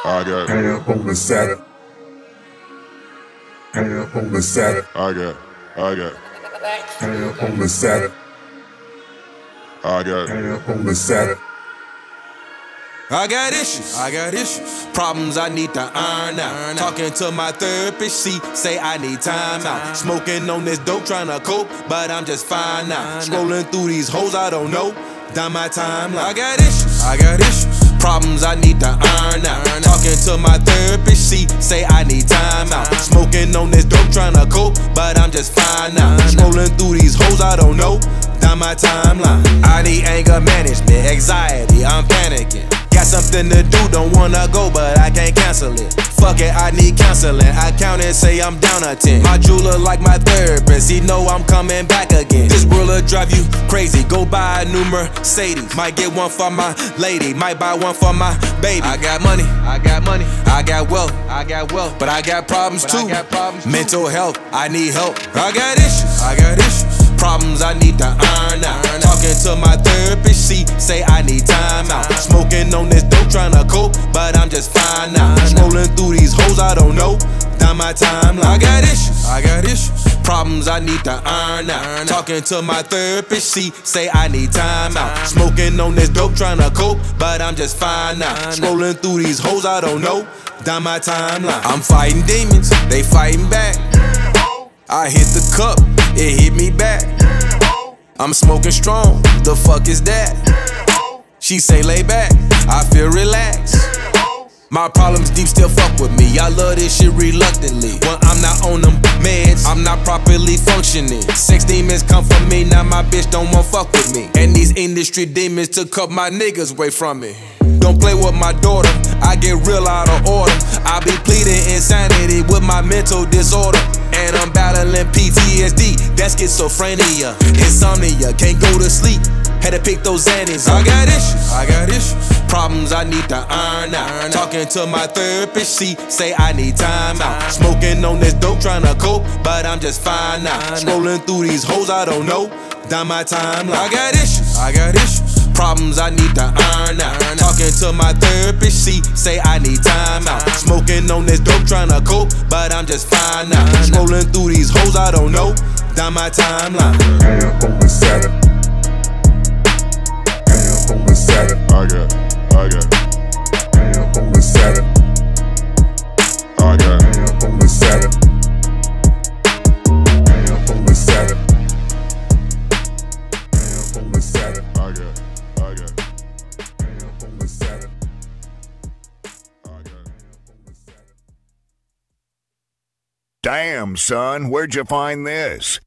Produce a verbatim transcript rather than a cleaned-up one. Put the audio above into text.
I got Ham on the Saturday. Ham on the Saturday. I got I got Ham on the Saturday. I got Ham on the Saturday. I got issues, I got issues, problems I need to iron out. Talking to my therapist, she say I need time out. Smoking on this dope, trying to cope, but I'm just fine now. Scrolling through these hoes I don't know, down my timeline. I got issues, I got issues, problems I need to iron out. Talking to my therapist, she say I need time out. Smoking on this dope, trying to cope, but I'm just fine now. Scrolling through these hoes I don't know, down my timeline. I need anger management, anxiety, I'm panicking. Got something to do, don't wanna go, but I can't cancel it. Fuck it, I need counseling. I count and say I'm down a ten. My jeweler like my therapist, he know I'm coming back again. This world'll drive you crazy. Go buy a new Mercedes. Might get one for my lady, might buy one for my baby. I got money, I got money, I got wealth, I got wealth, but I got problems too. I got problems Mental health, I need help. I got issues, I got issues, problems I need to iron out. Talking to my therapist, she say I need time out. Smoking on this dope, tryna cope, but I'm just fine now. Scrolling through these hoes I don't know, down my timeline. I got issues, I got issues, problems I need to iron out. Talking to my therapist, she say I need time out. Smoking on this dope, tryna cope, but I'm just fine now. Scrolling through these hoes I don't know, down my timeline. I'm fighting demons, they fighting back. I hit the cup, it hit me back. I'm smoking strong, the fuck is that? She say lay back, I feel relaxed. My problems deep still fuck with me. I love this shit reluctantly. When I'm not on them meds, I'm not properly functioning. Sex demons come from me, now my bitch don't want fuck with me. And these industry demons took up my niggas away from me. Don't play with my daughter, I get real out of order. I be pleading insanity with my mental disorder. And I'm battling P T S D, that's schizophrenia. Insomnia, can't go to sleep, had to pick those Xannies. I got issues, I got issues, problems I need to iron out. Talking to my therapist, she say I need time out. Smoking on this dope, tryna cope, but I'm just fine now. Scrolling through these hoes I don't know, down my timeline. I got issues, I got issues, problems I need to iron out. Talking to my therapist, she say I need time out. Smoking on this dope, tryna cope, but I'm just fine now. Scrolling through these hoes I don't know, down my timeline. Ham on the Saturday. Ham on the Saturday. I got I got Ham on the Saturday. I got Ham on the Saturday. Ham on the Saturday. Ham on the Saturday. I got I got Ham on the Saturday. I got Damn, son, where'd you find this?